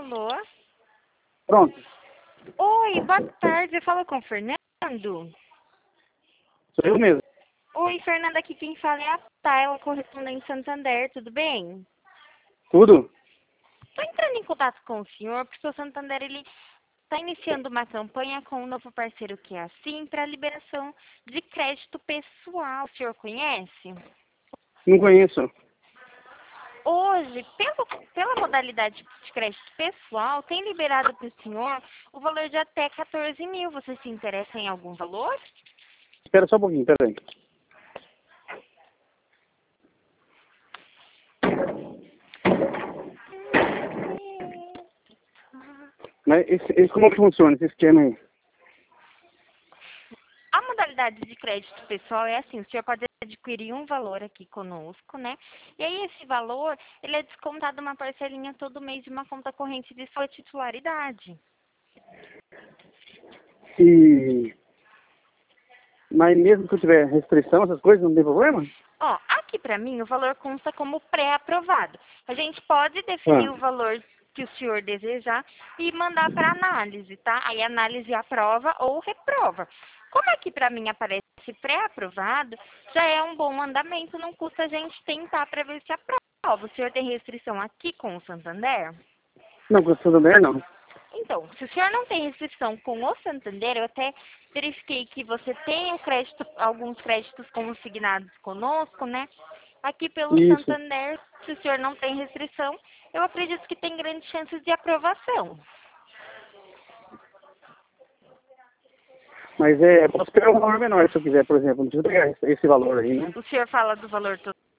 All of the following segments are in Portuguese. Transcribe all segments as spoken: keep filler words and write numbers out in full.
Alô? Pronto. Oi, boa tarde. Eu falo com o Fernando? Sou eu mesmo. Oi, Fernanda, aqui quem fala é a Tayla, correspondente Santander, tudo bem? Tudo? Estou entrando em contato com o senhor, porque o Santander ele está iniciando uma campanha com um novo parceiro que é assim, para liberação de crédito pessoal. O senhor conhece? Não conheço. Hoje, pelo, pela modalidade de crédito pessoal, tem liberado para o senhor o valor de até quatorze mil. Você se interessa em algum valor? Espera só um pouquinho, espera aí. Mas esse, esse, como que funciona esse esquema aí? A modalidade de crédito pessoal é assim, o senhor pode adquirir um valor aqui conosco, né? E aí esse valor, ele é descontado uma parcelinha todo mês de uma conta corrente de sua titularidade. E... Mas mesmo que eu tiver restrição, essas coisas, não tem problema? Ó, aqui pra mim o valor consta como pré-aprovado. A gente pode definir Ah, o valor que o senhor desejar e mandar para análise, tá? Aí a análise aprova ou reprova. Como aqui pra mim aparece pré-aprovado, já é um bom andamento, não custa a gente tentar para ver se aprova. O senhor tem restrição aqui com o Santander? não, com o Santander não. Então, se o senhor não tem restrição com o Santander, eu até verifiquei que você tem um crédito, alguns créditos consignados conosco, né? Aqui pelo Isso. Santander, se o senhor não tem restrição, eu acredito que tem grandes chances de aprovação. Mas é, posso pegar um valor menor se eu quiser, por exemplo. Não precisa pegar esse, esse valor aí, né? O senhor fala do valor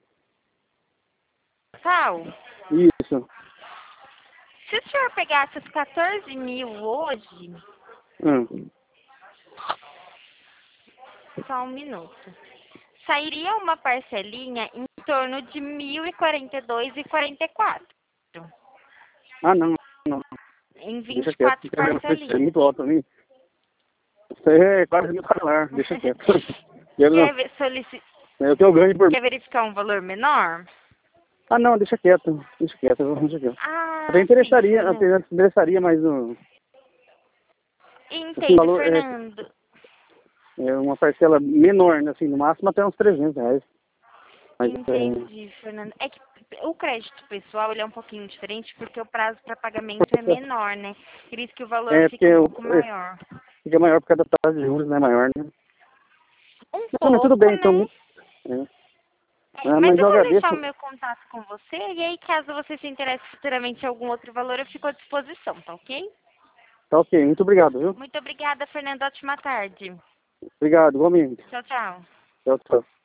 total? Isso. Se o senhor pegasse os quatorze mil hoje, Hum. só um minuto, sairia uma parcelinha em torno de mil e quarenta e dois reais e quarenta e quatro centavos. Ah, não, não. Em Deixa vinte e quieto. quatro É parcelinhas. muito alto pra mim. Isso aí é quase mil salário. Deixa quieto. Quero não. Quer, ver- solici- É o que eu ganho por... Quer verificar um valor menor? Ah, não, deixa quieto. Deixa quieto, deixa quieto. Até Ah, sim, interessaria, até Fernando. interessaria, mas no, assim, Entendo, valor, é, Fernando. é uma parcela menor, né, assim, no máximo até uns trezentos reais. Mas é, Entendi, Fernando. É que o crédito pessoal ele é um pouquinho diferente porque o prazo para pagamento é menor, né? Por isso que o valor é fica porque um eu, pouco é, maior. fica maior por causa da taxa de juros, né, maior, né? Um Não, mas tudo pouco, bem, então, né? muito, é. É, Ah, mas mas eu eu vou deixar o agradeço. meu contato com você e aí caso você se interesse futuramente em algum outro valor, eu fico à disposição, tá ok? Tá ok, muito obrigado, viu? Muito obrigada, Fernando. Ótima tarde. Obrigado, igualmente. Tchau, tchau. Tchau, tchau.